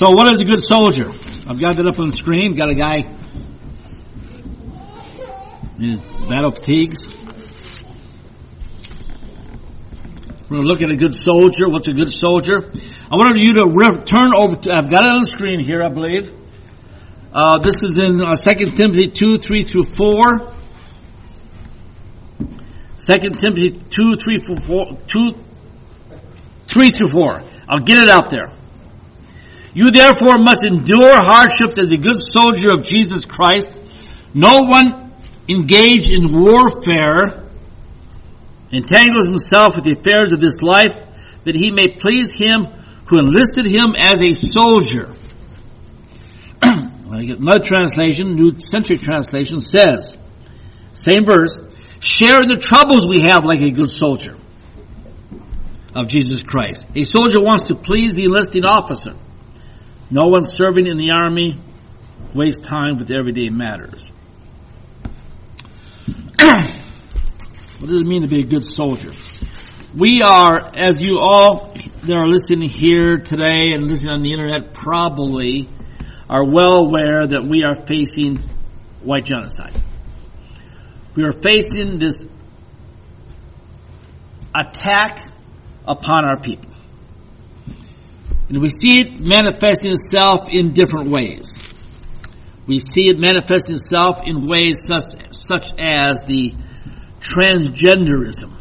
So what is a good soldier? I've got it up on the screen. Got a guy in his battle fatigues. We're going to look at a good soldier. What's a good soldier? I wanted you to turn over to, I've got it on the screen here, I believe. This is in 2 Timothy 2, 3 through 4. 2 Timothy 2, 3 through 4. I'll get it out there. You therefore must endure hardships as a good soldier of Jesus Christ. No one engaged in warfare entangles himself with the affairs of this life, that he may please him who enlisted him as a soldier. I get another translation, New Century Translation says, same verse, share in the troubles we have like a good soldier of Jesus Christ. A soldier wants to please the enlisting officer. No one serving in the army wastes time with everyday matters. What does it mean to be a good soldier? We are, as you all that are listening here today and listening on the internet probably are well aware that we are facing white genocide. We are facing this attack upon our people. And we see it manifesting itself in different ways. We see it manifesting itself in ways such as the transgenderism.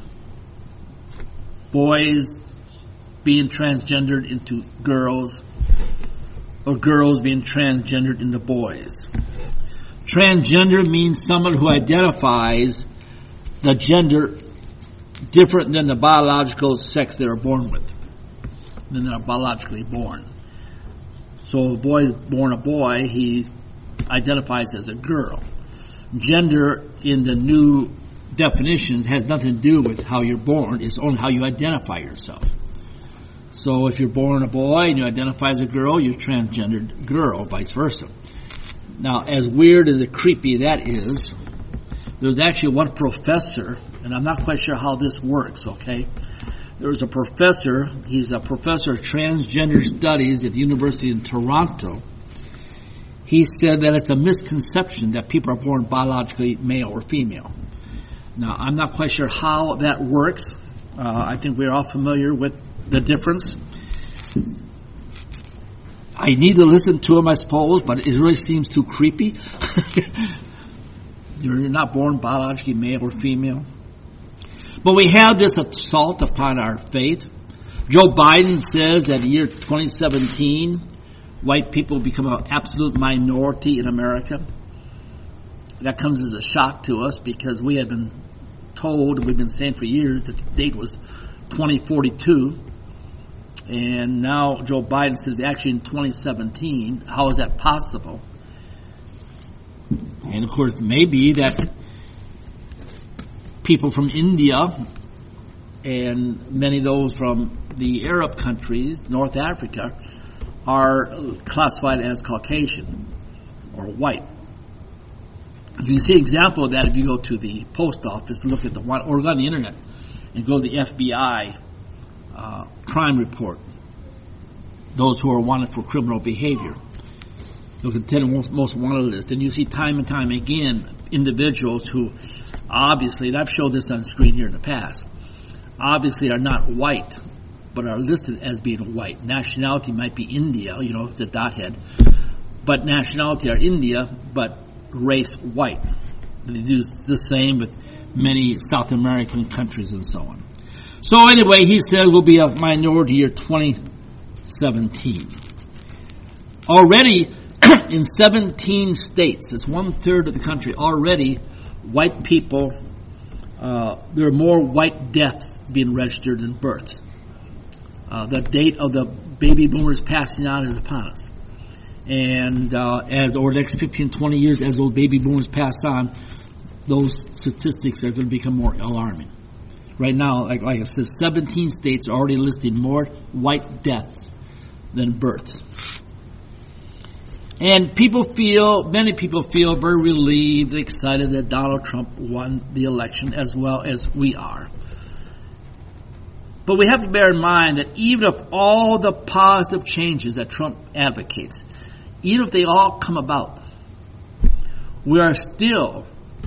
Boys being transgendered into girls, or girls being transgendered into boys. Transgender means someone who identifies the gender different than the biological sex they are born with, than they are biologically born. So a boy is born a boy, he identifies as a girl. Gender in the new definitions has nothing to do with how you're born, it's only how you identify yourself. So if you're born a boy and you identify as a girl, you're transgendered girl, vice versa. Now, as weird as creepy that is, there's actually one professor, and I'm not quite sure how this works, okay? There's a professor, he's a professor of transgender studies at the University in Toronto. He said that it's a misconception that people are born biologically male or female. Now, I'm not quite sure how that works. I think we're all familiar with the difference. I need to listen to him, I suppose, but it really seems too creepy. You're not born biologically male or female. But we have this assault upon our faith. Joe Biden says that in the year 2017, white people become an absolute minority in America. That comes as a shock to us because we had been told, we've been saying for years, that the date was 2042. And now Joe Biden says actually in 2017. How is that possible? And of course, maybe that people from India and many of those from the Arab countries, North Africa, are classified as Caucasian or white. You can see an example of that if you go to the post office, look at or go on the internet and go to the FBI crime report. Those who are wanted for criminal behavior. Look at the 10 most wanted list, and you see time and time again individuals who obviously, and I've showed this on screen here in the past, obviously are not white, but are listed as being white. Nationality might be India, the dot head, but nationality are India, but race white. They do the same with many South American countries and so on. So anyway, he said we'll be a minority year 2017. Already in 17 states, that's 1/3 of the country, already white people, there are more white deaths being registered than births. The date of the baby boomers passing on is upon us. And as over the next 15, 20 years, as those baby boomers pass on, those statistics are going to become more alarming. Right now, like I said, 17 states are already listing more white deaths than births. And many people feel very relieved and excited that Donald Trump won the election as well as we are. But we have to bear in mind that even if all the positive changes that Trump advocates, even if they all come about, we are still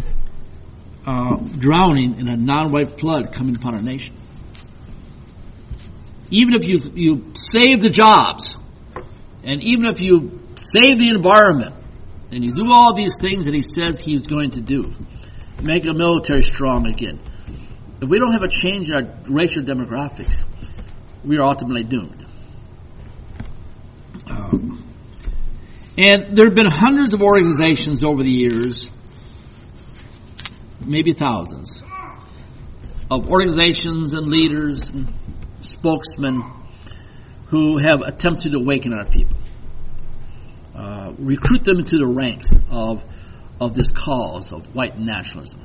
drowning in a non-white flood coming upon our nation. Even if you save the jobs, and even if you save the environment, and you do all these things that he says he's going to do, make the military strong again, if we don't have a change in our racial demographics, we are ultimately doomed. And there have been hundreds of organizations over the years, maybe thousands, of organizations and leaders and spokesmen who have attempted to awaken our people, recruit them into the ranks of this cause of white nationalism.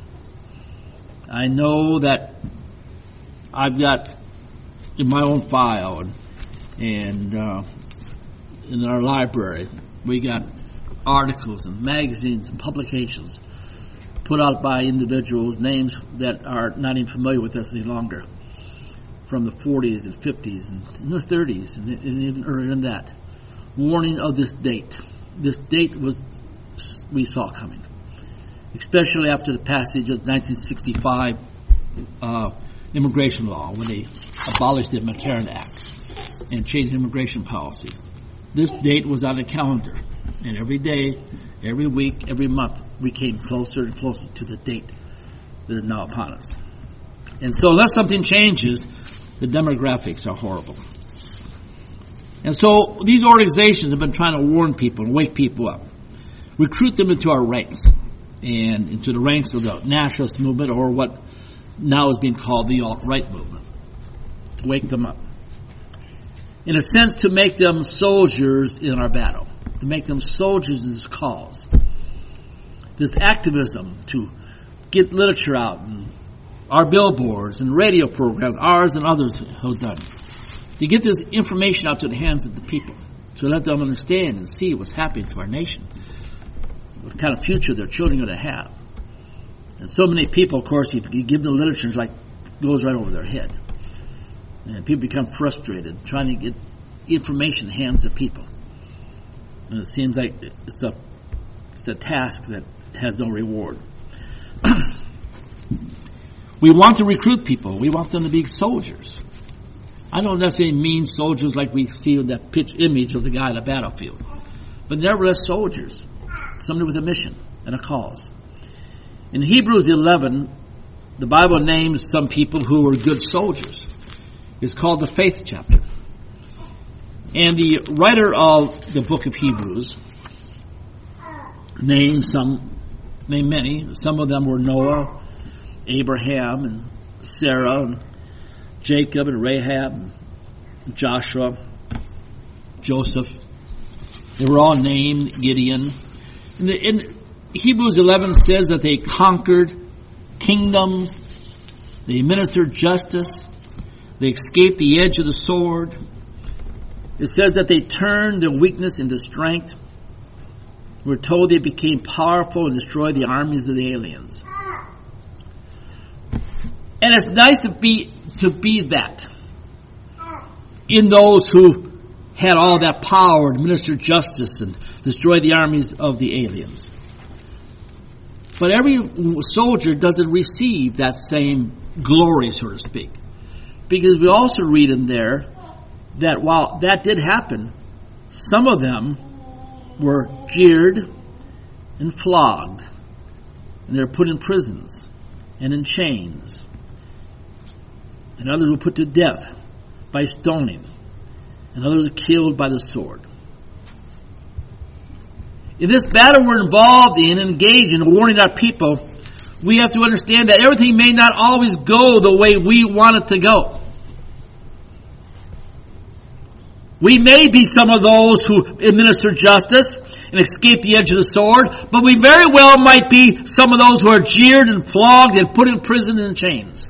I know that I've got in my own file and in our library, we got articles and magazines and publications put out by individuals, names that are not even familiar with us any longer, from the 40s and 50s and in the 30s and even earlier than that, warning of this date. This date we saw coming, especially after the passage of the 1965 immigration law, when they abolished the McCarran Act and changed immigration policy. This date was on the calendar, and every day, every week, every month, we came closer and closer to the date that is now upon us. And so unless something changes, the demographics are horrible. And so these organizations have been trying to warn people and wake people up, recruit them into our ranks and into the ranks of the nationalist movement, or what now is being called the alt-right movement, to wake them up. In a sense, to make them soldiers in our battle, to make them soldiers in this cause. This activism to get literature out, and our billboards and radio programs, ours and others have done, to get this information out to the hands of the people, to let them understand and see what's happening to our nation, what kind of future their children are going to have. And so many people, of course, you give them literature, it's like goes right over their head. And people become frustrated trying to get information in the hands of people. And it seems like it's a task that has no reward. We want to recruit people. We want them to be soldiers. I don't necessarily mean soldiers like we see in that image of the guy on the battlefield, but nevertheless soldiers, somebody with a mission and a cause. In Hebrews 11, the Bible names some people who were good soldiers. It's called the faith chapter. And the writer of the book of Hebrews named many. Some of them were Noah, Abraham, and Sarah, and Jacob, and Rahab, and Joshua, Joseph. They were all named, Gideon. In Hebrews 11 says that they conquered kingdoms, they administered justice, they escaped the edge of the sword. It says that they turned their weakness into strength. We're told they became powerful and destroyed the armies of the aliens. And it's nice to be that in those who had all that power to administer justice and destroy the armies of the aliens. But every soldier doesn't receive that same glory, so to speak. Because we also read in there that while that did happen, some of them were jeered and flogged, and they were put in prisons and in chains. And others were put to death by stoning, and others were killed by the sword. In this battle we're involved in, engaged in warning our people, we have to understand that everything may not always go the way we want it to go. We may be some of those who administer justice and escape the edge of the sword, but we very well might be some of those who are jeered and flogged and put in prison and in chains.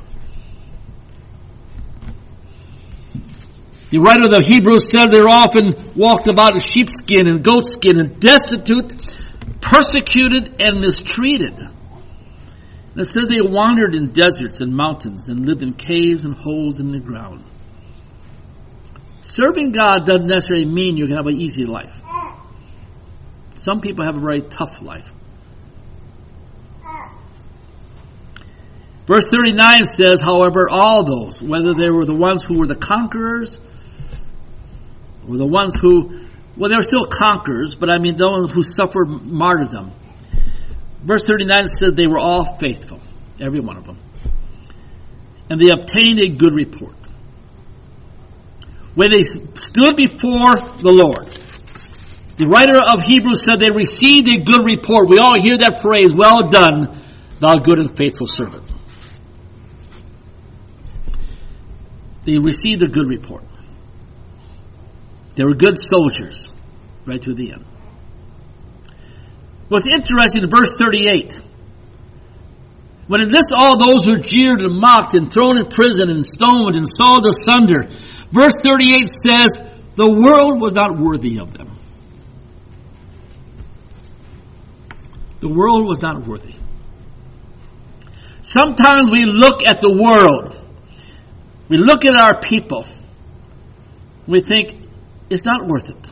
The writer of the Hebrews said they're often walked about in sheepskin and goatskin and destitute, persecuted and mistreated. It says they wandered in deserts and mountains and lived in caves and holes in the ground. Serving God doesn't necessarily mean you can have an easy life. Some people have a very tough life. Verse 39 says, however, all those, whether they were the ones who were the conquerors, or the ones who, well, they were still conquerors, but I mean the ones who suffered martyrdom. Verse 39 says they were all faithful, every one of them. And they obtained a good report. When they stood before the Lord, the writer of Hebrews said they received a good report. We all hear that phrase, well done, thou good and faithful servant. They received a good report. They were good soldiers right to the end. What's interesting in verse 38, when it lists all those who are jeered and mocked and thrown in prison and stoned and sawed asunder, verse 38 says, the world was not worthy of them. The world was not worthy. Sometimes we look at the world, we look at our people, we think, it's not worth it.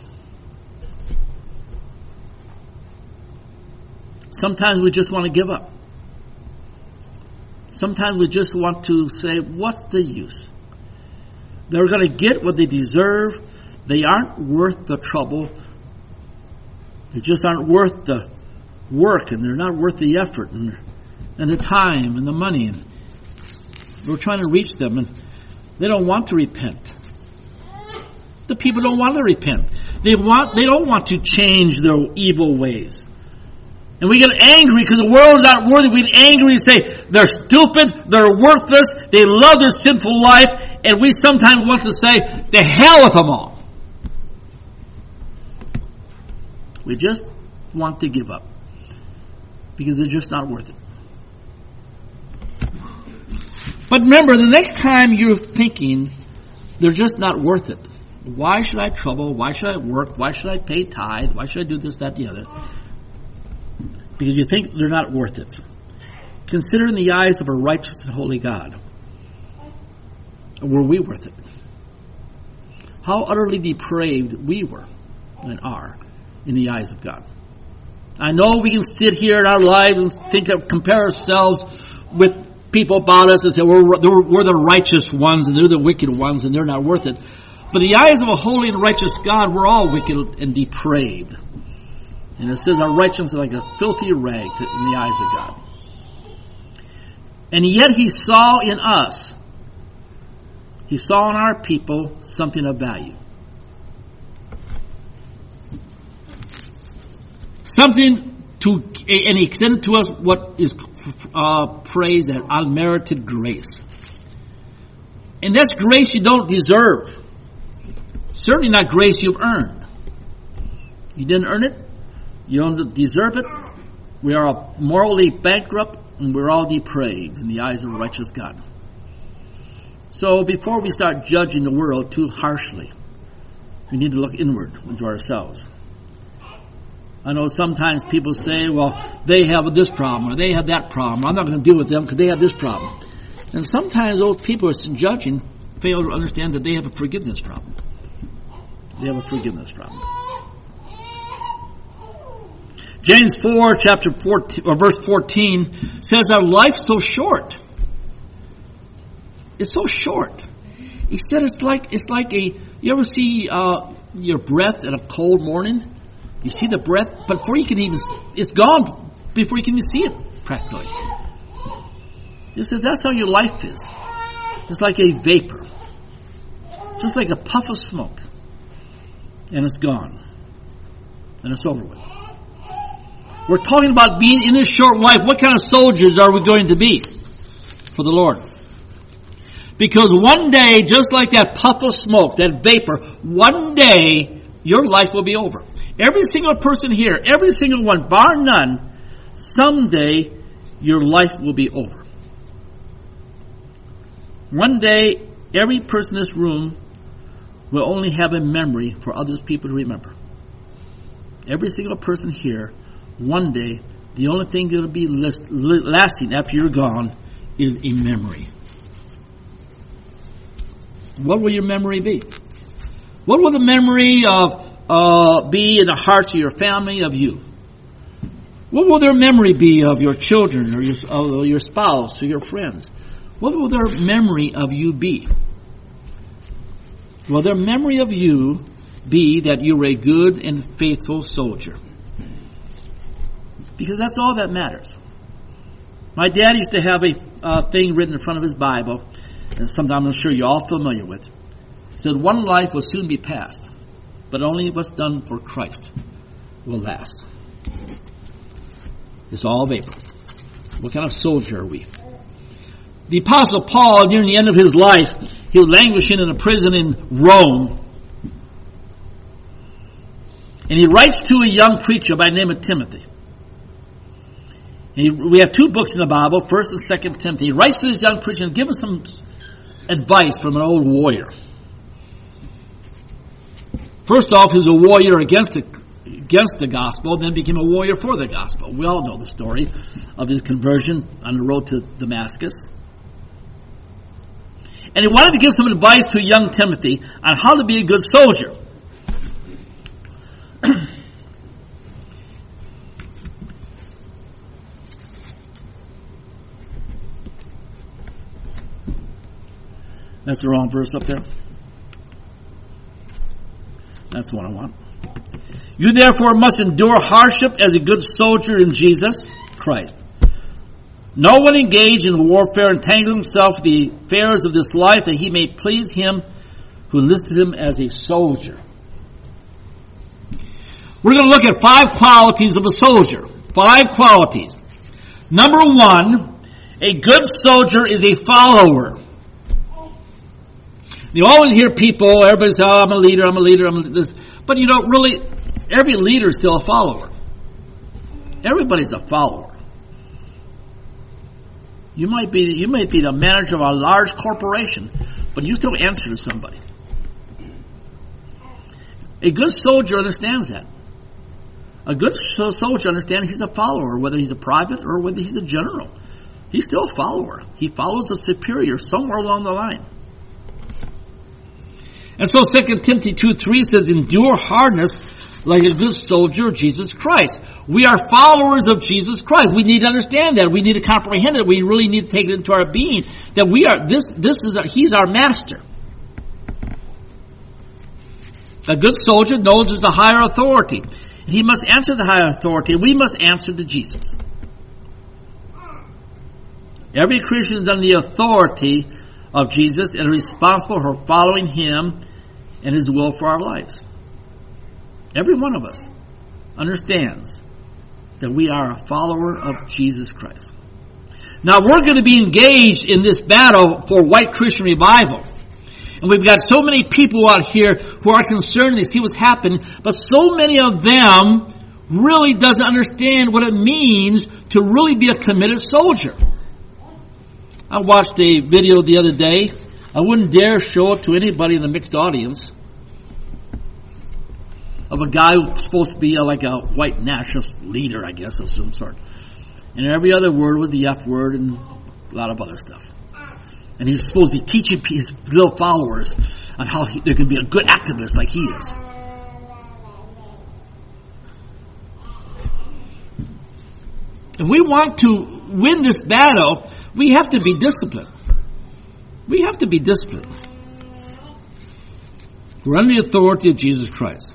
Sometimes we just want to give up. Sometimes we just want to say, what's the use? They're going to get what they deserve. They aren't worth the trouble. They just aren't worth the work, and they're not worth the effort and the time and the money. And we're trying to reach them, and they don't want to repent. The people don't want to repent. They don't want to change their evil ways. And we get angry because the world is not worthy. We get angry and say, they're stupid, they're worthless, they love their sinful life, and we sometimes want to say, the hell with them all. We just want to give up because they're just not worth it. But remember, the next time you're thinking, they're just not worth it. Why should I trouble? Why should I work? Why should I pay tithe? Why should I do this, that, the other? Because you think they're not worth it. Consider in the eyes of a righteous and holy God, were we worth it? How utterly depraved we were and are in the eyes of God. I know we can sit here in our lives and compare ourselves with people about us and say we're the righteous ones and they're the wicked ones and they're not worth it. But in the eyes of a holy and righteous God, we're all wicked and depraved. And it says our righteousness is like a filthy rag in the eyes of God. And yet He saw in us, He saw in our people something of value. Something and He extended to us what is praised as unmerited grace. And that's grace you don't deserve. Certainly not grace you've earned. You didn't earn it. You don't deserve it. We are morally bankrupt and we're all depraved in the eyes of a righteous God. So before we start judging the world too harshly, we need to look inward into ourselves. I know sometimes people say, well, they have this problem or they have that problem. I'm not going to deal with them because they have this problem. And sometimes those people who are judging fail to understand that they have a forgiveness problem. They have a forgiveness problem. James 4, chapter 14, or verse 14 says our life's so short. It's so short. He said it's like you ever see your breath in a cold morning? You see the breath, but before you can even, it's gone before you can even see it practically. He said that's how your life is. It's like a vapor. Just like a puff of smoke. And it's gone. And it's over with. We're talking about being in this short life. What kind of soldiers are we going to be for the Lord? Because one day, just like that puff of smoke, that vapor, one day your life will be over. Every single person here, every single one, bar none, someday your life will be over. One day, every person in this room will only have a memory for others people to remember. Every single person here, one day, The only thing that will be lasting after you're gone is a memory. What will your memory be? What will the memory of be in the hearts of your family, of you? What will their memory be of your children or your spouse or your friends? What will their memory of you be? Will their memory of you be that you were a good and faithful soldier? Because that's all that matters. My dad used to have a thing written in front of his Bible, and sometimes I'm sure you're all familiar with. It said, one life will soon be past, but only what's done for Christ will last. It's all vapor. What kind of soldier are we? The Apostle Paul, near the end of his life, he was languishing in a prison in Rome. And he writes to a young preacher by the name of Timothy. We have two books in the Bible, 1st and 2nd Timothy. He writes to this young preacher and gives him some advice from an old warrior. First off, he was a warrior against the gospel, then became a warrior for the gospel. We all know the story of his conversion on the road to Damascus. And he wanted to give some advice to young Timothy on how to be a good soldier. That's the wrong verse up there. That's the one I want. You therefore must endure hardship as a good soldier in Jesus Christ. No one engaged in warfare entangles himself with the affairs of this life that he may please him who enlisted him as a soldier. We're going to look at 5 qualities of a soldier. 5 qualities. Number 1, a good soldier is a follower. You always hear people, everybody say, oh, I'm a leader, I'm a leader, I'm this. But you know, really, every leader is still a follower. Everybody's a follower. You might be the manager of a large corporation, but you still answer to somebody. A good soldier understands that. A good soldier understands he's a follower, whether he's a private or whether he's a general. He's still a follower. He follows the superior somewhere along the line. And so 2 Timothy 2:3 says, endure hardness like a good soldier of Jesus Christ. We are followers of Jesus Christ. We need to understand that. We need to comprehend it. We really need to take it into our being that we are, he's our master. A good soldier knows there's a higher authority. He must answer the higher authority. We must answer to Jesus. Every Christian is under the authority of Jesus and responsible for following him and his will for our lives. Every one of us understands that we are a follower of Jesus Christ. Now we're going to be engaged in this battle for white Christian revival. And we've got so many people out here who are concerned, they see what's happening, but so many of them really doesn't understand what it means to really be a committed soldier. I watched a video the other day. I wouldn't dare show it to anybody in the mixed audience, of a guy who's supposed to be like a white nationalist leader, I guess, of some sort. And every other word was the F word and a lot of other stuff. And he's supposed to be teaching his little followers on how they can be a good activist like he is. If we want to win this battle, we have to be disciplined. We have to be disciplined. We're under the authority of Jesus Christ.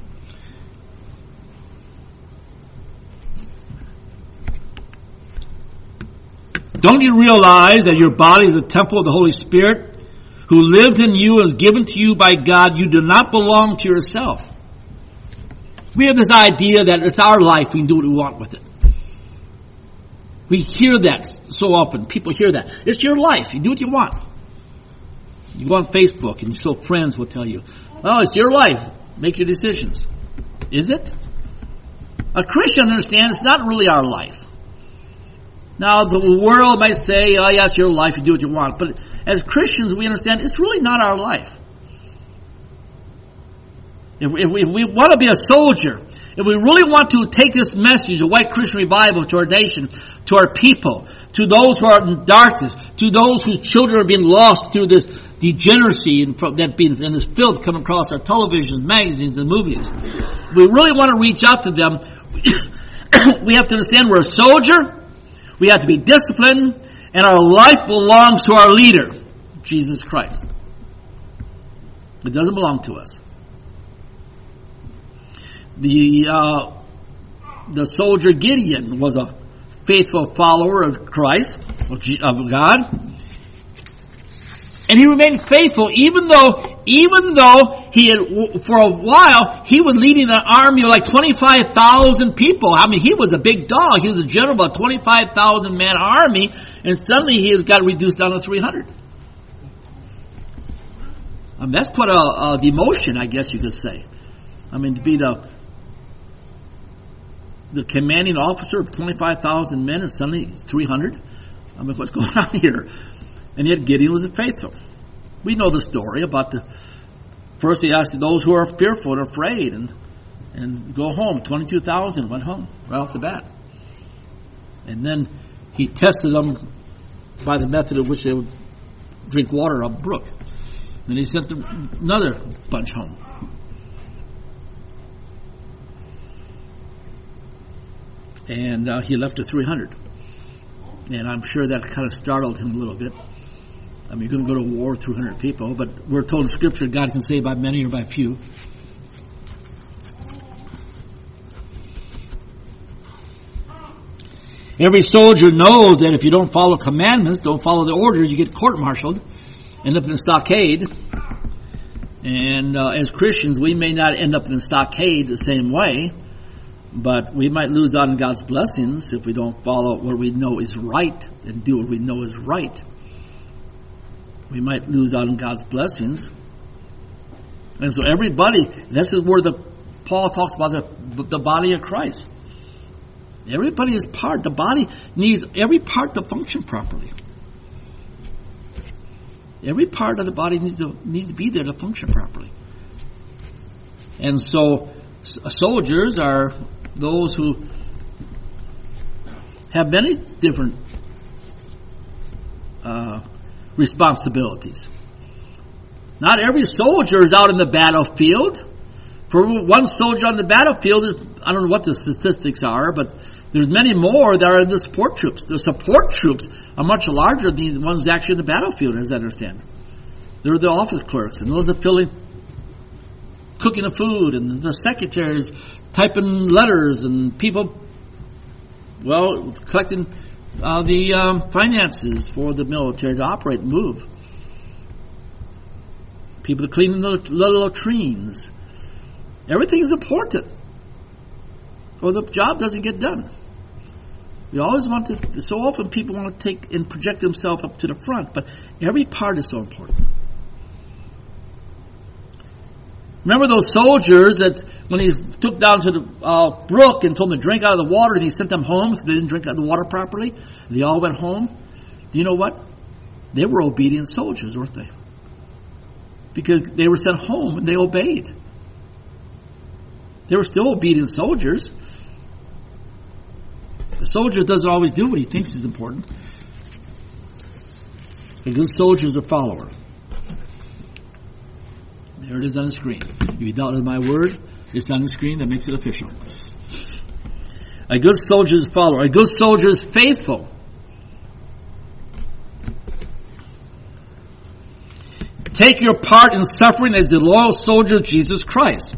Don't you realize that your body is a temple of the Holy Spirit who lives in you and is given to you by God? You do not belong to yourself. We have this idea that it's our life, we can do what we want with it. We hear that so often. People hear that. It's your life. You do what you want. You go on Facebook and so friends will tell you, oh, it's your life. Make your decisions. Is it? A Christian understands it's not really our life. Now, the world might say, oh, yeah, it's your life, you do what you want. But as Christians, we understand it's really not our life. If we want to be a soldier, if we really want to take this message of White Christian Revival to our nation, to our people, to those who are in darkness, to those whose children are being lost through this degeneracy that being in this filth coming across our televisions, magazines, and movies. If we really want to reach out to them, we have to understand we're a soldier, we have to be disciplined, and our life belongs to our leader, Jesus Christ. It doesn't belong to us. The soldier Gideon was a faithful follower of Christ, of God, and he remained faithful even though he had, for a while, he was leading an army of like 25,000 people. I mean, he was a big dog. He was a general of a 25,000 man army, and suddenly he got reduced down to 300. I mean, that's quite a demotion, I guess you could say. I mean, to be the commanding officer of 25,000 men and suddenly 300. I mean, what's going on here? And yet Gideon was faithful. We know the story about first he asked those who are fearful and afraid and go home. 22,000 went home right off the bat. And then he tested them by the method of which they would drink water up a brook. Then he sent another bunch home. And he left to 300. And I'm sure that kind of startled him a little bit. I mean, you're going to go to war with 300 people, but we're told in Scripture God can save by many or by few. Every soldier knows that if you don't follow commandments, don't follow the orders, you get court-martialed, end up in a stockade. And as Christians, we may not end up in a stockade the same way, but we might lose out on God's blessings if we don't follow what we know is right and do what we know is right. We might lose out on God's blessings. And so everybody, this is where Paul talks about the body of Christ. Everybody is part. The body needs every part to function properly. Every part of the body needs to be there to function properly. And so soldiers are those who have many different responsibilities. Not every soldier is out in the battlefield. For one soldier on the battlefield, I don't know what the statistics are, but there's many more that are in the support troops. The support troops are much larger than the ones actually in the battlefield, as I understand. They're the office clerks, and those are cooking the food, and the secretaries typing letters, and people, collecting the finances for the military to operate and move. People cleaning the latrines. Everything is important, or the job doesn't get done. We always so often people want to take and project themselves up to the front, but every part is so important. Remember those soldiers that when he took down to the brook and told them to drink out of the water, and he sent them home because they didn't drink out of the water properly? They all went home. Do you know what? They were obedient soldiers, weren't they? Because they were sent home and they obeyed. They were still obedient soldiers. The soldier doesn't always do what he thinks is important. A good soldier is a follower. There it is on the screen. If you doubted my word, it's on the screen. That makes it official. A good soldier is a follower. A good soldier is faithful. Take your part in suffering as the loyal soldier of Jesus Christ.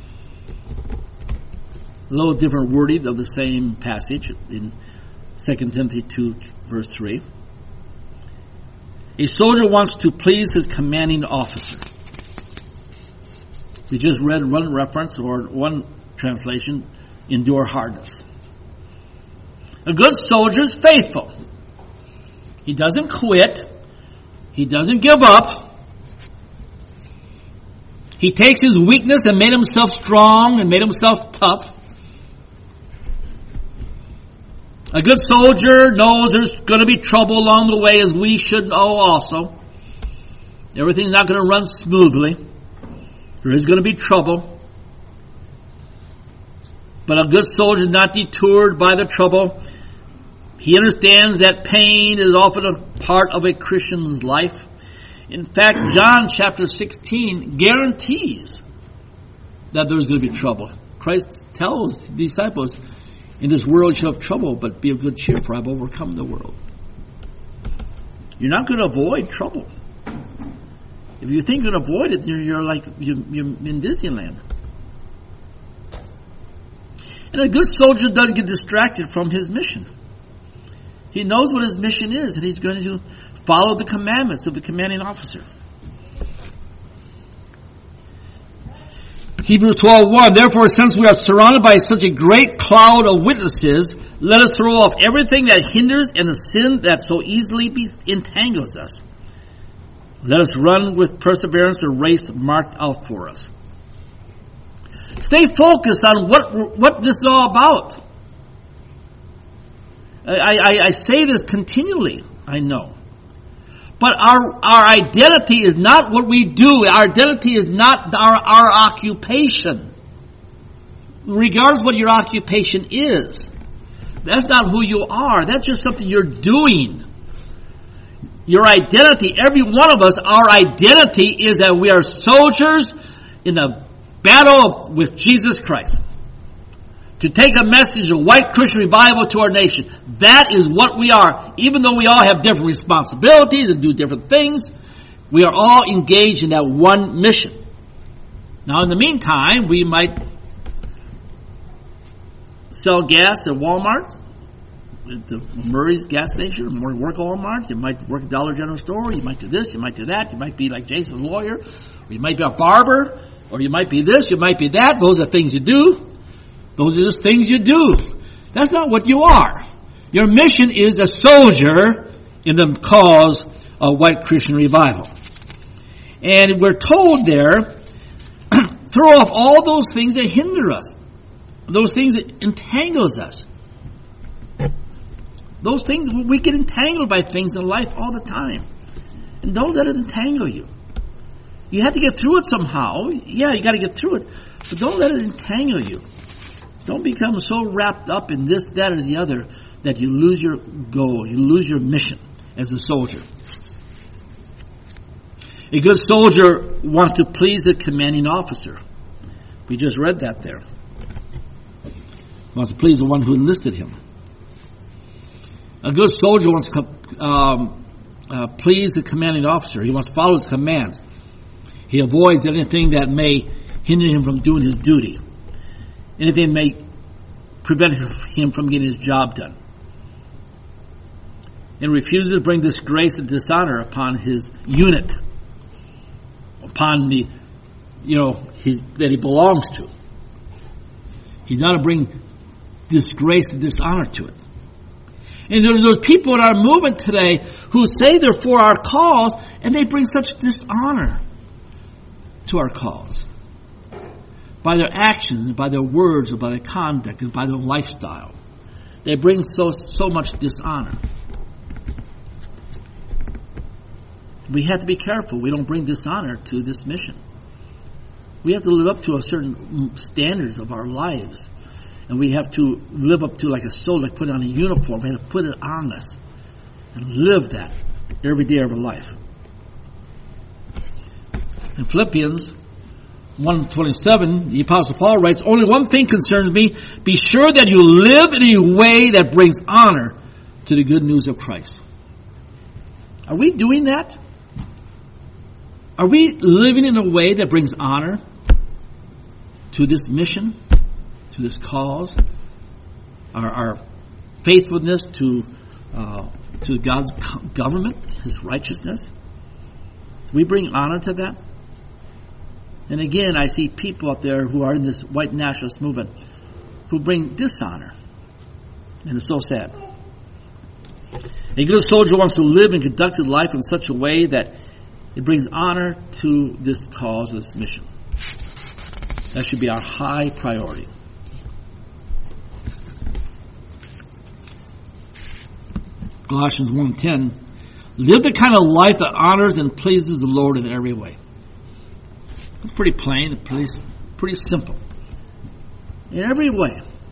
A little different wording of the same passage in 2 Timothy 2, verse 3. A soldier wants to please his commanding officer. We just read one reference or one translation, endure hardness. A good soldier is faithful. He doesn't quit. He doesn't give up. He takes his weakness and made himself strong and made himself tough. A good soldier knows there's going to be trouble along the way, as we should know also. Everything's not going to run smoothly. There is going to be trouble. But a good soldier is not deterred by the trouble. He understands that pain is often a part of a Christian's life. In fact, John chapter 16 guarantees that there's going to be trouble. Christ tells the disciples, in this world you have trouble, but be of good cheer, for I've overcome the world. You're not going to avoid trouble. If you think you're going to avoid it, you're in Disneyland. And a good soldier doesn't get distracted from his mission. He knows what his mission is, and he's going to follow the commandments of the commanding officer. Hebrews 12:1, therefore, since we are surrounded by such a great cloud of witnesses, let us throw off everything that hinders and the sin that so easily entangles us. Let us run with perseverance the race marked out for us. Stay focused on what this is all about. I say this continually, I know. But our identity is not what we do. Our identity is not our occupation. Regardless of what your occupation is. That's not who you are. That's just something you're doing. Your identity, every one of us, our identity is that we are soldiers in the battle with Jesus Christ. To take a message of white Christian revival to our nation. That is what we are. Even though we all have different responsibilities and do different things, we are all engaged in that one mission. Now in the meantime, we might sell gas at Walmart, at the Murray's gas station, or work at Walmart. You might work at Dollar General store. You might do this, you might do that. You might be like Jason, a lawyer. Or you might be a barber. Or you might be this, you might be that. Those are things you do. Those are just things you do. That's not what you are. Your mission is a soldier in the cause of white Christian revival. And we're told there, throw off all those things that hinder us. Those things that entangles us. Those things, we get entangled by things in life all the time. And don't let it entangle you. You have to get through it somehow. Yeah, you got to get through it. But don't let it entangle you. Don't become so wrapped up in this, that, or the other that you lose your goal. You lose your mission as a soldier. A good soldier wants to please the commanding officer. We just read that there. Wants to please the one who enlisted him. A good soldier wants to please the commanding officer. He wants to follow his commands. He avoids anything that may hinder him from doing his duty. Anything may prevent him from getting his job done. And refuses to bring disgrace and dishonor upon his unit. Upon the, that he belongs to. He's not to bring disgrace and dishonor to it. And there's people in our movement today who say they're for our cause, and they bring such dishonor to our cause. By their actions, by their words, or by their conduct, and by their lifestyle. They bring so much dishonor. We have to be careful we don't bring dishonor to this mission. We have to live up to a certain standards of our lives. And we have to live up to like a soldier, like put on a uniform. We have to put it on us. And live that every day of our life. In Philippians 1:27, the Apostle Paul writes, only one thing concerns me. Be sure that you live in a way that brings honor to the good news of Christ. Are we doing that? Are we living in a way that brings honor to this mission, to this cause, our faithfulness to God's government, His righteousness? Do we bring honor to that? And again, I see people out there who are in this white nationalist movement who bring dishonor. And it's so sad. A good soldier wants to live and conduct his life in such a way that it brings honor to this cause, this mission. That should be our high priority. Colossians 1:10, live the kind of life that honors and pleases the Lord in every way. It's pretty plain, pretty simple. In every way.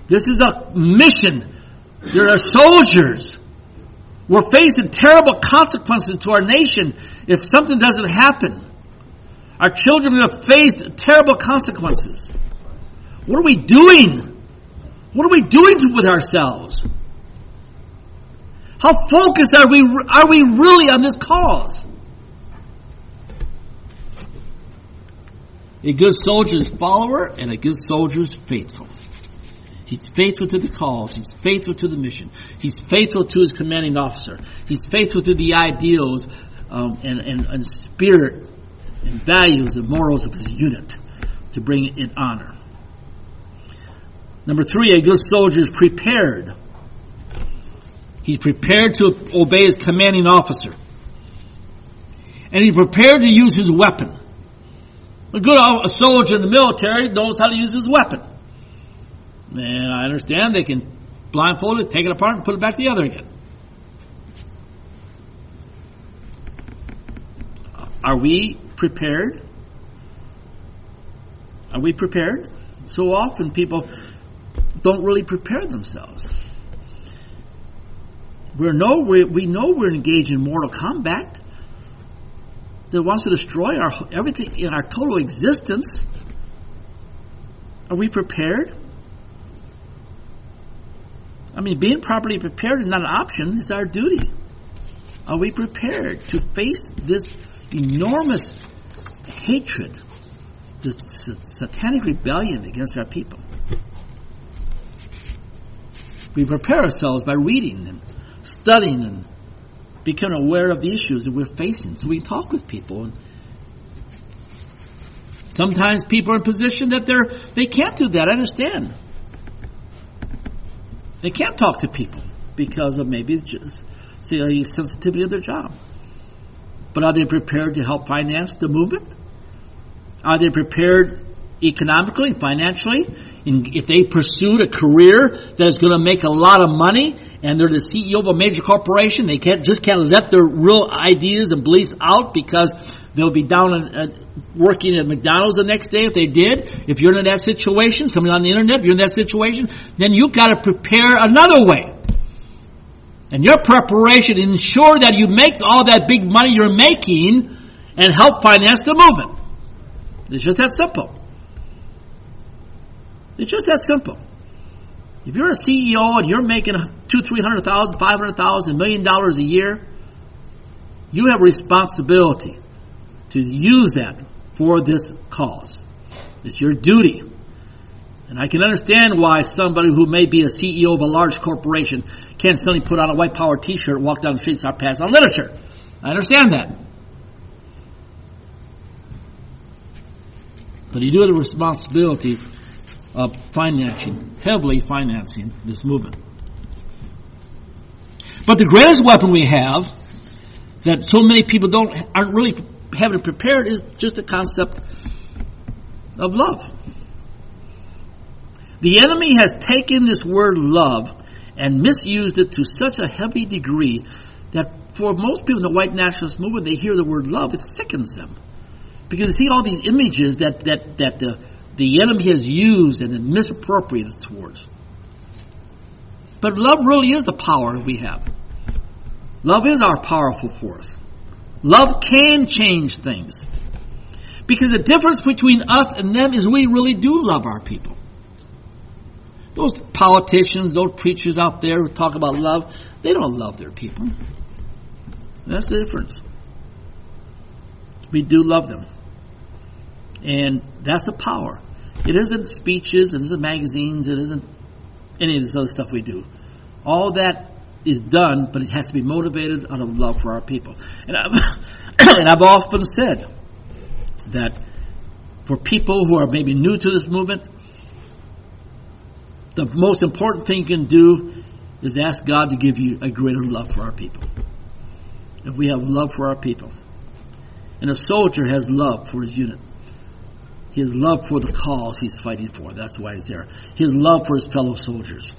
This is a mission. There are soldiers. We're facing terrible consequences to our nation if something doesn't happen. Our children are going to face terrible consequences. What are we doing? What are we doing with ourselves? How focused are we really on this cause? A good soldier is follower, and a good soldier is faithful. He's faithful to the cause. He's faithful to the mission. He's faithful to his commanding officer. He's faithful to the ideals and spirit and values and morals of his unit to bring it honor. Number 3, a good soldier is prepared. He's prepared to obey his commanding officer. And he's prepared to use his weapon. A soldier in the military knows how to use his weapon. And I understand they can blindfold it, take it apart, and put it back together again. Are we prepared? Are we prepared? So often people don't really prepare themselves. We know we're engaged in mortal combat that wants to destroy everything in our total existence. Are we prepared? I mean, being properly prepared is not an option, it's our duty. Are we prepared to face this enormous hatred, this satanic rebellion against our people? We prepare ourselves by reading and studying and becoming aware of the issues that we're facing, so we can talk with people. And sometimes people are in a position that they can't do that. I understand. They can't talk to people because of maybe just the sensitivity of their job. But are they prepared to help finance the movement? Are they prepared economically, financially? And if they pursued a career that is going to make a lot of money and they're the CEO of a major corporation, they can't let their real ideas and beliefs out because they'll be down working at McDonald's the next day if they did. If you're in that situation, somebody on the internet, if you're in that situation, then you've got to prepare another way. And your preparation ensure that you make all that big money you're making and help finance the movement. It's just that simple. It's just that simple. If you're a CEO and you're making $200,000, $300,000, $500,000, $1 million a year, you have a responsibility to use that for this cause. It's your duty. And I can understand why somebody who may be a CEO of a large corporation can't suddenly put on a white power t-shirt, walk down the street, start passing on literature. I understand that. But you do have a responsibility of heavily financing this movement. But the greatest weapon we have that so many people aren't really having prepared is just the concept of love. The enemy has taken this word love and misused it to such a heavy degree that for most people in the white nationalist movement, they hear the word love, it sickens them. Because they see all these images that the enemy has used and misappropriated towards. But love really is the power we have. Love is our powerful force. Love can change things. Because the difference between us and them is we really do love our people. Those politicians, those preachers out there who talk about love, they don't love their people. That's the difference. We do love them. And that's the power. It isn't speeches, it isn't magazines, it isn't any of this other stuff we do. All that is done, but it has to be motivated out of love for our people. And I've often said that for people who are maybe new to this movement, the most important thing you can do is ask God to give you a greater love for our people. If we have love for our people. And a soldier has love for his unit. He has love for the cause he's fighting for. That's why he's there. He has love for his fellow soldiers.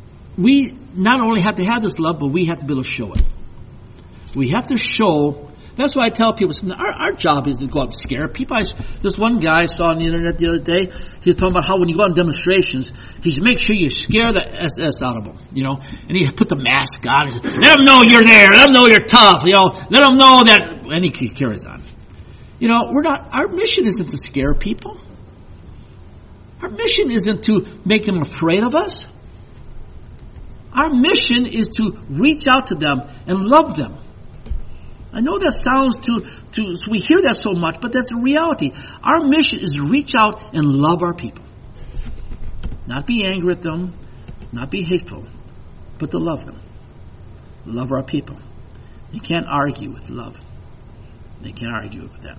We not only have to have this love, but we have to be able to show it. We have to show That's why I tell people, our job isn't to go out and scare people. This one guy I saw on the internet the other day, he was talking about how when you go on demonstrations, he should make sure you scare the SS out of them, and he put the mask on. He said, let them know you're there. Let them know you're tough, let them know that, and he carries on. Our mission isn't to scare people. Our mission isn't to make them afraid of us. Our mission is to reach out to them and love them. I know that sounds so we hear that so much, but that's a reality. Our mission is to reach out and love our people. Not be angry at them, not be hateful, but to love them. Love our people. You can't argue with love. They can't argue with that.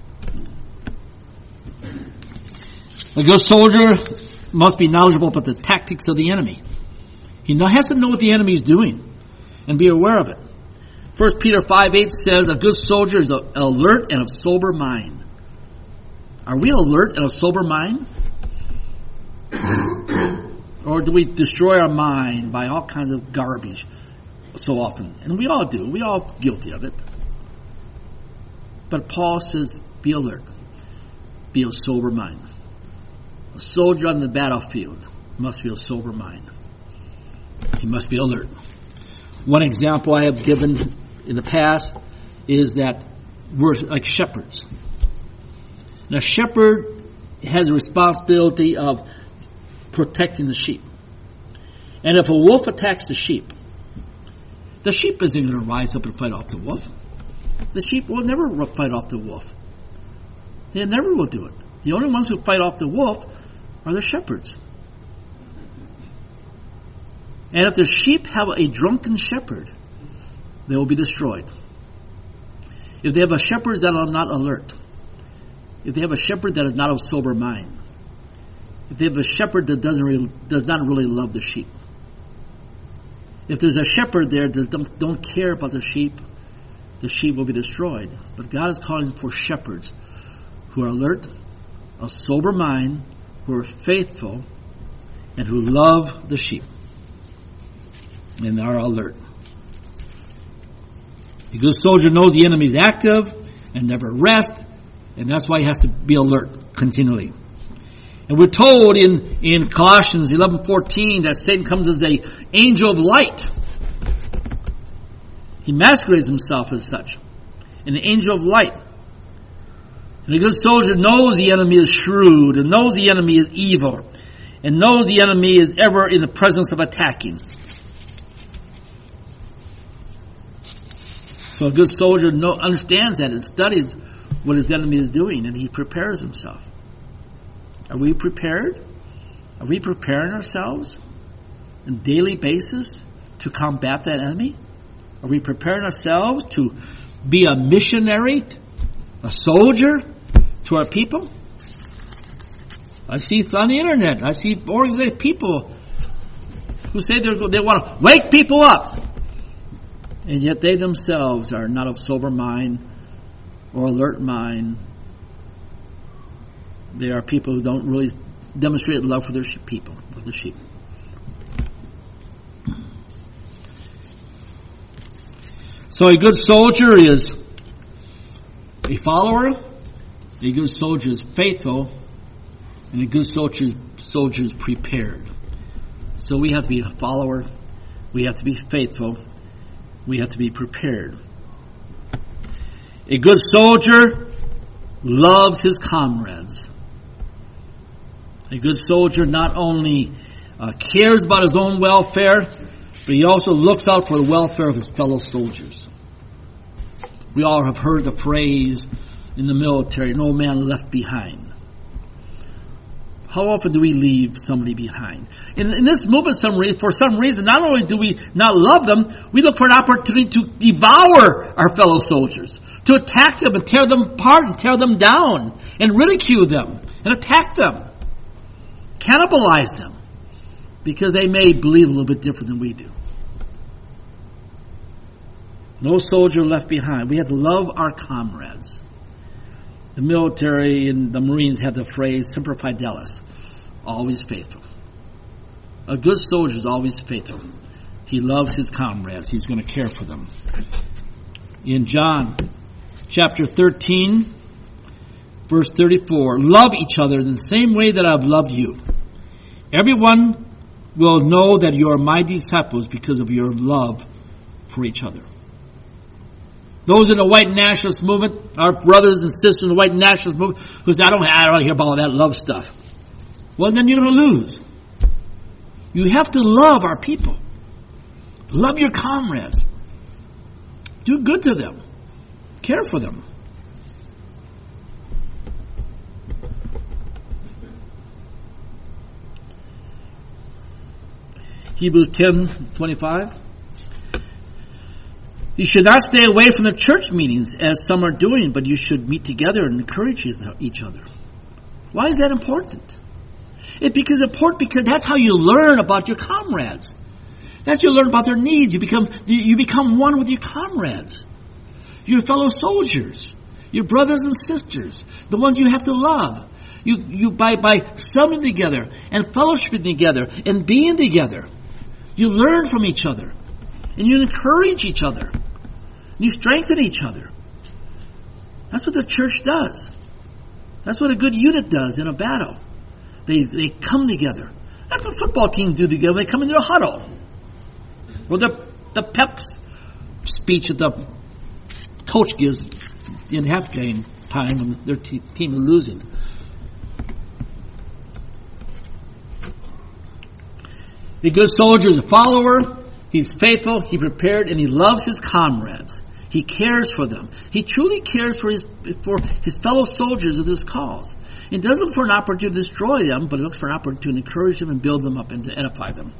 A good soldier must be knowledgeable about the tactics of the enemy. He has to know what the enemy is doing and be aware of it. 1 Peter 5:8 says, a good soldier is alert and of sober mind. Are we alert and of sober mind? Or do we destroy our mind by all kinds of garbage so often? And we all do. We all guilty of it. But Paul says, be alert. Be of sober mind. A soldier on the battlefield must be of sober mind. He must be alert. One example I have given in the past is that we're like shepherds. Now, a shepherd has a responsibility of protecting the sheep. And if a wolf attacks the sheep isn't going to rise up and fight off the wolf. The sheep will never fight off the wolf. They never will do it. The only ones who fight off the wolf are the shepherds. And if the sheep have a drunken shepherd, they will be destroyed. If they have a shepherd that are not alert, if they have a shepherd that is not of sober mind, if they have a shepherd that does not really love the sheep, if there's a shepherd there that don't care about the sheep will be destroyed. But God is calling for shepherds who are alert, of sober mind, who are faithful, and who love the sheep and are alert. A good soldier knows the enemy is active and never rests, and that's why he has to be alert continually. And we're told in Colossians 11:14 that Satan comes as an angel of light. He masquerades himself as such, an angel of light. And a good soldier knows the enemy is shrewd, and knows the enemy is evil, and knows the enemy is ever in the presence of attacking. So a good soldier understands that and studies what his enemy is doing, and he prepares himself. Are we prepared? Are we preparing ourselves on a daily basis to combat that enemy? Are we preparing ourselves to be a missionary, a soldier to our people? I see on the internet, I see organized people who say they want to wake people up. And yet they themselves are not of sober mind or alert mind. They are people who don't really demonstrate love for their people, for the sheep. So a good soldier is a follower, a good soldier is faithful, and a good soldier is prepared. So we have to be a follower, we have to be faithful, we have to be prepared. A good soldier loves his comrades. A good soldier not only cares about his own welfare, but he also looks out for the welfare of his fellow soldiers. We all have heard the phrase in the military, no man left behind. How often do we leave somebody behind? In this movement, for some reason, not only do we not love them, we look for an opportunity to devour our fellow soldiers, to attack them and tear them apart and tear them down and ridicule them and attack them, cannibalize them, because they may believe a little bit different than we do. No soldier left behind. We have to love our comrades. The military and the Marines have the phrase, semper fidelis, always faithful. A good soldier is always faithful. He loves his comrades. He's going to care for them. In John chapter 13, verse 34. Love each other in the same way that I've loved you. Everyone will know that you are my disciples because of your love for each other. Those in the white nationalist movement, our brothers and sisters in the white nationalist movement, who say, I don't want to hear about all that love stuff. Well, then you're going to lose. You have to love our people. Love your comrades. Do good to them. Care for them. Hebrews 10:25. You should not stay away from the church meetings as some are doing, but you should meet together and encourage each other. Why is that important? It's important because that's how you learn about your comrades. That's how you learn about their needs. You become one with your comrades. Your fellow soldiers. Your brothers and sisters. The ones you have to love. You by summoning together and fellowshipping together and being together. You learn from each other. And you encourage each other. You strengthen each other. That's what the church does. That's what a good unit does in a battle. They come together. That's what football teams do together. They come into a huddle. Or the pep speech that the coach gives in half-game time when their team is losing. A good soldier is a follower. He's faithful, he prepared, and he loves his comrades. He cares for them. He truly cares for his fellow soldiers of this cause. He doesn't look for an opportunity to destroy them, but he looks for an opportunity to encourage them and build them up and to edify them.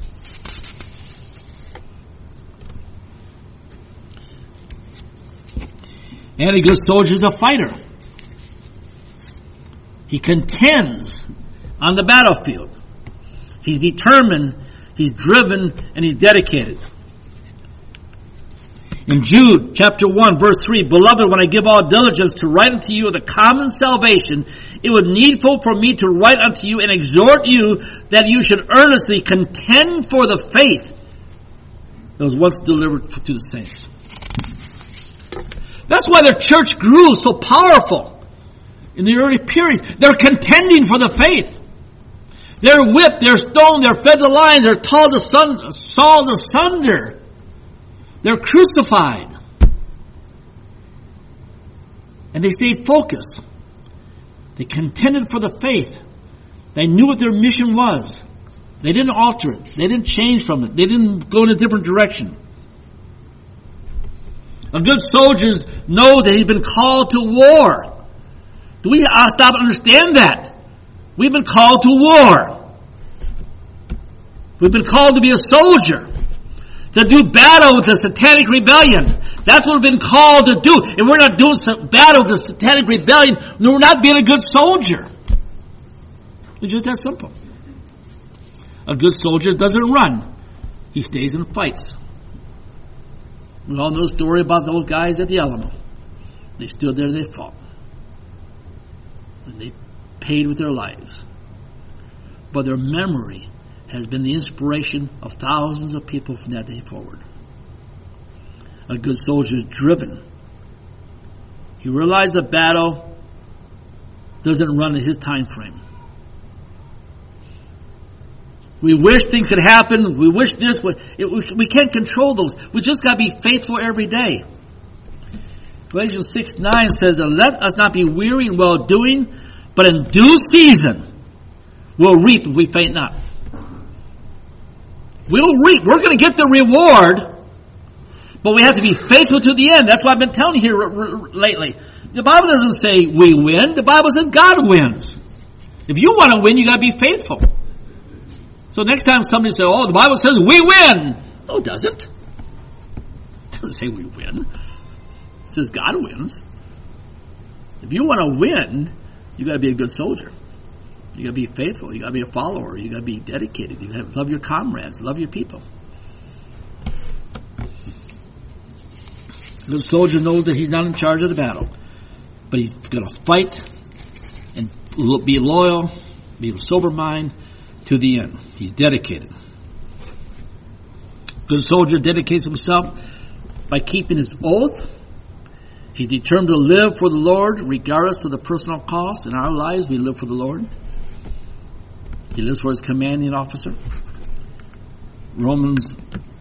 And a good soldier is a fighter. He contends on the battlefield. He's determined, he's driven, and he's dedicated. In Jude chapter 1 verse 3, Beloved, when I give all diligence to write unto you of the common salvation, it was needful for me to write unto you and exhort you that you should earnestly contend for the faith that was once delivered to the saints. That's why the church grew so powerful in the early period. They're contending for the faith. They're whipped, they're stoned, they're fed to lions, they're sawed asunder. They're crucified. And they stayed focused. They contended for the faith. They knew what their mission was. They didn't alter it. They didn't change from it. They didn't go in a different direction. A good soldier knows that he's been called to war. Do we stop and understand that? We've been called to war. We've been called to be a soldier. To do battle with the satanic rebellion. That's what we've been called to do. If we're not doing battle with the satanic rebellion, then we're not being a good soldier. It's just that simple. A good soldier doesn't run. He stays and fights. We all know the story about those guys at the Alamo. They stood there and they fought. And they paid with their lives. But their memory has been the inspiration of thousands of people from that day forward. A good soldier is driven. He realized the battle doesn't run in his time frame. We wish things could happen. We wish this. We can't control those. We just got to be faithful every day. Galatians 6:9 says, let us not be weary in well doing, but in due season we'll reap if we faint not. We'll reap. We're going to get the reward, but we have to be faithful to the end. That's what I've been telling you here lately. The Bible doesn't say we win. The Bible says God wins. If you want to win, you got to be faithful. So next time somebody says, "Oh, the Bible says we win," no, it doesn't. It doesn't say we win. It says God wins. If you want to win, you got to be a good soldier. You got to be faithful. You got to be a follower. You got to be dedicated. You got to love your comrades. Love your people. The soldier knows that he's not in charge of the battle, but he's going to fight and be loyal, be of sober mind to the end. He's dedicated. Good soldier dedicates himself by keeping his oath He's determined to live for the Lord regardless of the personal cost. In our lives, we live for the Lord. He lives for his commanding officer. Romans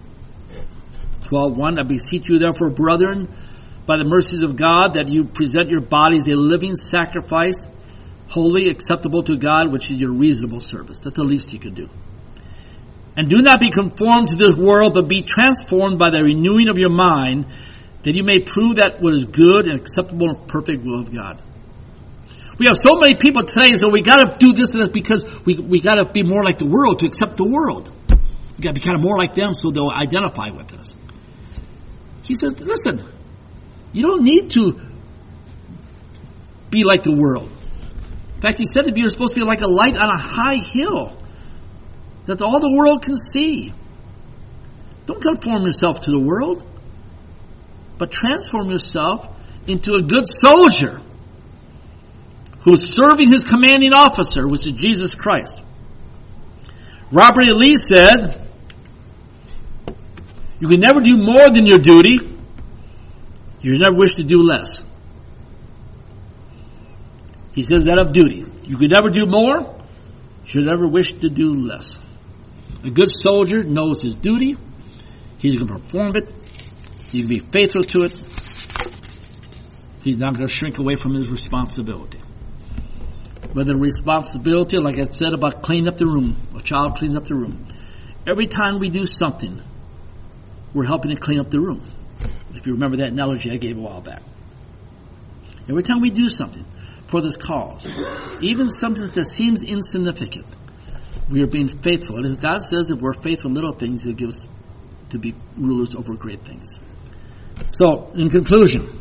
12:1, I beseech you therefore, brethren, by the mercies of God, that you present your bodies a living sacrifice, holy, acceptable to God, which is your reasonable service. That's the least you can do. And do not be conformed to this world, but be transformed by the renewing of your mind, that you may prove that what is good and acceptable and perfect will of God. We have so many people today, so we got to do this and this because we got to be more like the world to accept the world. We got to be kind of more like them so they'll identify with us. He says, listen, you don't need to be like the world. In fact, he said that you're supposed to be like a light on a high hill that all the world can see. Don't conform yourself to the world, but transform yourself into a good soldier who's serving his commanding officer, which is Jesus Christ. Robert E. Lee said, you can never do more than your duty. You never wish to do less. He says that of duty. You can never do more. You should never wish to do less. A good soldier knows his duty. He's going to perform it. He's going to be faithful to it. He's not going to shrink away from his responsibility. Whether the responsibility, like I said about cleaning up the room, a child cleans up the room. Every time we do something, we're helping to clean up the room. If you remember that analogy I gave a while back. Every time we do something for this cause, even something that seems insignificant, we are being faithful. And if God says if we're faithful in little things, He'll give us to be rulers over great things. So, in conclusion,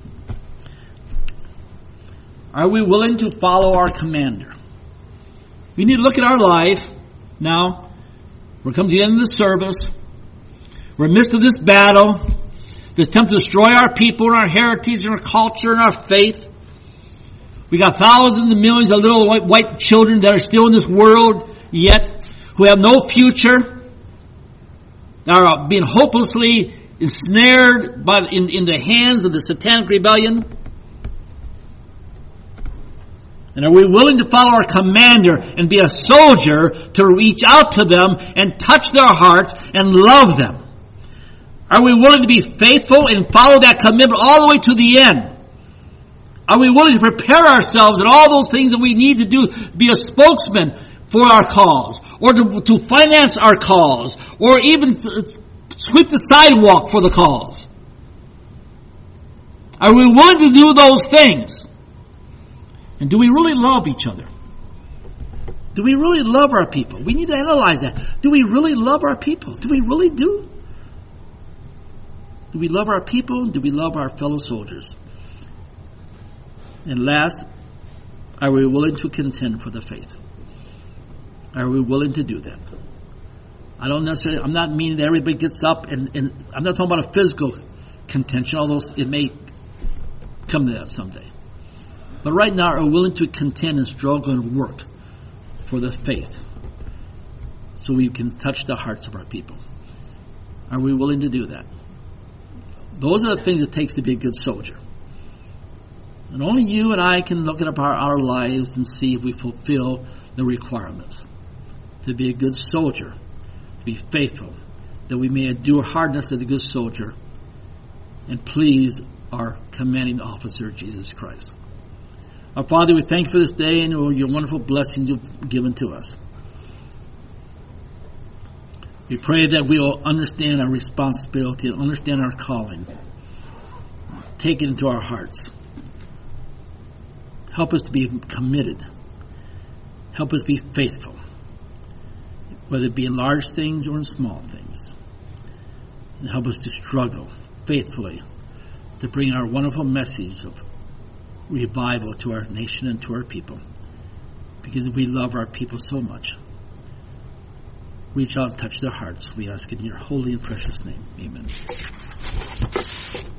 are we willing to follow our commander? We need to look at our life now. We're coming to the end of the service. We're in the midst of this battle, this attempt to destroy our people and our heritage and our culture and our faith. We got thousands and millions of little white children that are still in this world yet, who have no future, that are being hopelessly ensnared in the hands of the satanic rebellion. And are we willing to follow our commander and be a soldier to reach out to them and touch their hearts and love them? Are we willing to be faithful and follow that commitment all the way to the end? Are we willing to prepare ourselves and all those things that we need to do, be a spokesman for our cause, or to finance our cause, or even sweep the sidewalk for the cause? Are we willing to do those things? And do we really love each other? Do we really love our people? We need to analyze that. Do we really love our people? Do we really do? Do we love our people? Do we love our fellow soldiers? And last, are we willing to contend for the faith? Are we willing to do that? I'm not meaning that everybody gets up and I'm not talking about a physical contention, although it may come to that someday. But right now, are we willing to contend and struggle and work for the faith so we can touch the hearts of our people? Are we willing to do that? Those are the things it takes to be a good soldier. And only you and I can look at our lives and see if we fulfill the requirements. To be a good soldier, to be faithful, that we may endure hardness as a good soldier and please our commanding officer, Jesus Christ. Our Father, we thank you for this day and your wonderful blessings you've given to us. We pray that we will understand our responsibility and understand our calling. Take it into our hearts. Help us to be committed. Help us be faithful, whether it be in large things or in small things. And help us to struggle faithfully to bring our wonderful message of revival to our nation and to our people, because we love our people so much. Reach out and touch their hearts. We ask in your holy and precious name. Amen.